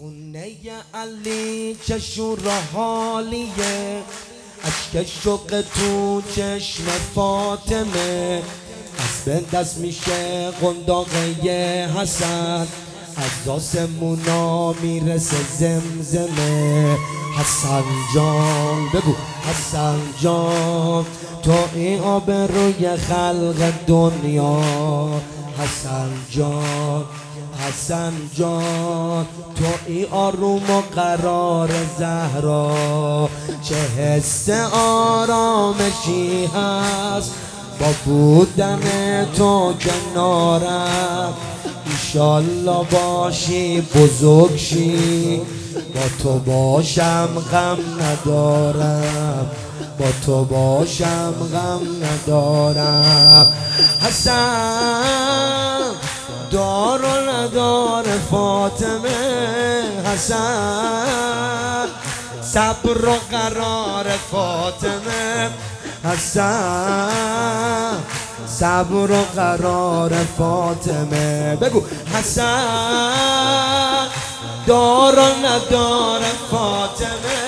خونه علی چشور حالیه، اشک شوق تو چشم فاطمه، از به دست میشه قنداقه حسن، از آسمونا میرسه زمزمه. حسن جان بگو حسن جان، تو این آبروی خلق دنیا. حسن جان حسن جان، تو ای آروم و قرار زهرا. چه حس آرامشی هست با بودن تو کنارم، ایشالله باشی بزرگ شی، با تو باشم غم ندارم، با تو باشم غم ندارم. حسن دار و ندار فاطمه، حسن صبر و قرار فاطمه، حسن صبر و قرار فاطمه. بگو حسن دار و ندار فاطمه.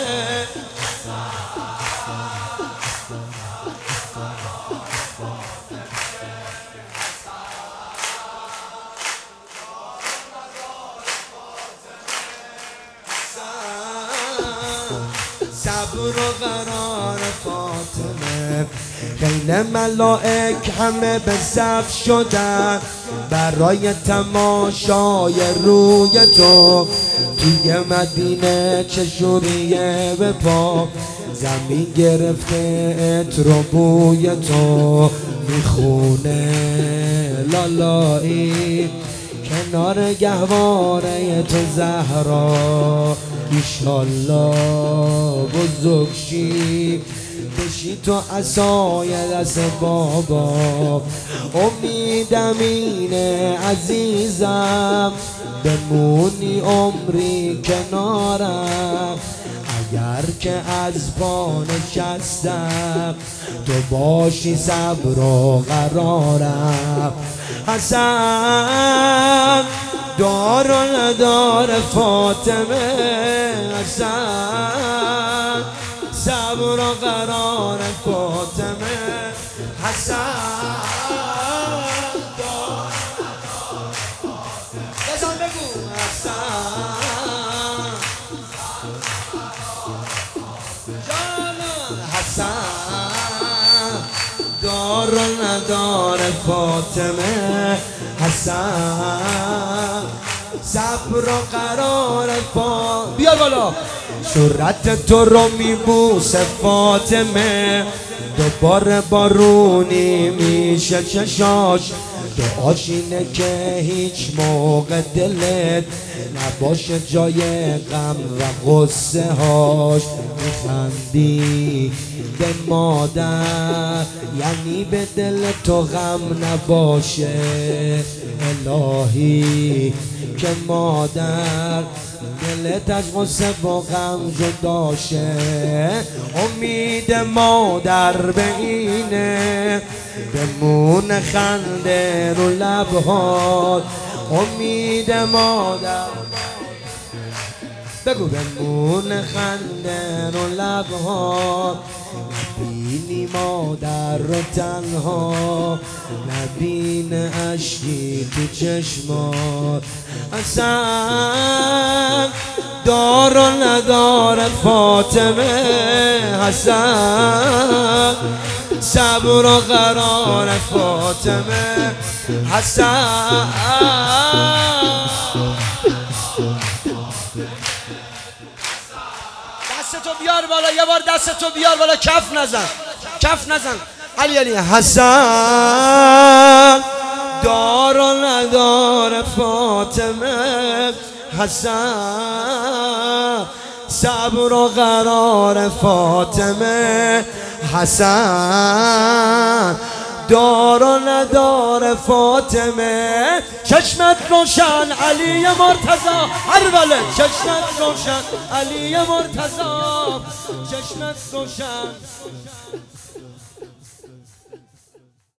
صبر و قرار فاطمه. خیل ملائک همه به صف شدن برای تماشای روی تو. توی مدینه چشوریه به پا، زمین گرفته عطر و بوی تو. میخونه لالایی کنار گهواره تو زهرا، ایشالله بزرگ شی، بشی تو عصای دست بابا. امیدم اینه عزیزم، بمونی عمری کنارم، اگر که از پا نشستم تو باشی صبر و قرارم. حسن دار و ندار فاطمه، حسن صبر و قرار فاطمه. حسن دار بزن بگو حسن جانم، حسن دار و ندار فاطمه، حسن صبر و قرار فاطمه. بیار بالا. صورت تو رو میبوسه فاطمه، دوباره بارونی میشه چشاش. دعاش اینه که هیچ موقع دلت نباشه جای غم و غصه هاش. میخندی به مادر یعنی به دل تو غم نباشه. الهی که مادر دلت از غصه و غم جداشه. امید مادر به اینه بمونه خنده رو لبهات. امید مادر بگو بمونه خنده رو لبهات. نبینی مادر رو تنها، نبین اشکی تو چشمات. حسن دار و ندار فاطمه، حسن صبر و قرار فاطمه. حسن دستتو بیار بالا، یه بار دستتو بیار بالا، کف نزن کف نزن. علی علی. حسن دار و ندار فاطمه، حسن صبر و قرار فاطمه. حسن دار و ندار فاطمه. چشمت روشن علی مرتضی، هر بله چشمت روشن علی مرتضی، چشمت روشن.